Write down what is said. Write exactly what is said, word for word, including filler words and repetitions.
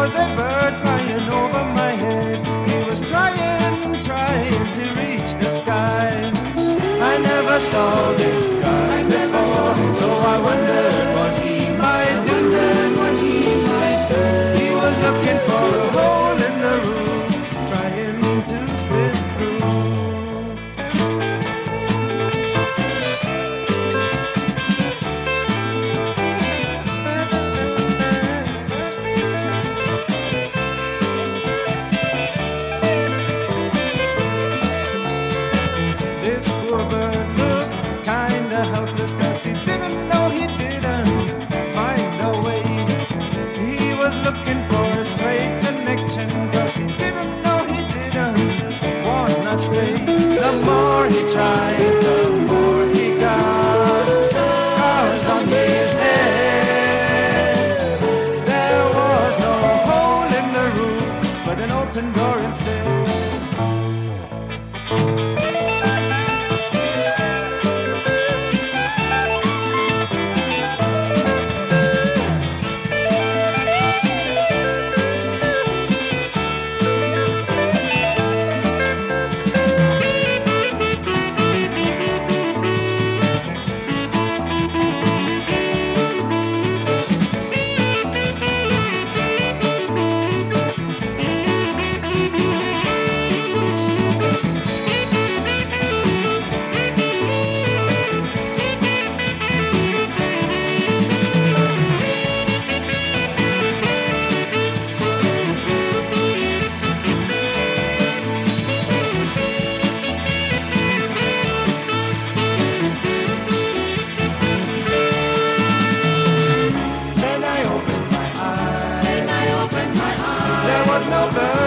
was a bird flying over my head. He was trying, trying to reach the sky. I never saw this guy before, so I wondered what he might do. He was looking for a hole in the roof, trying to slip through. This poor bird looked kinda helpless, 'cause he didn't know he didn't find a way. He was looking for a straight connection, 'cause he didn't know he didn't wanna stay. The more he tried, the more he got scars on his head. There was no hole in the roof, but an open door instead. There was no bird.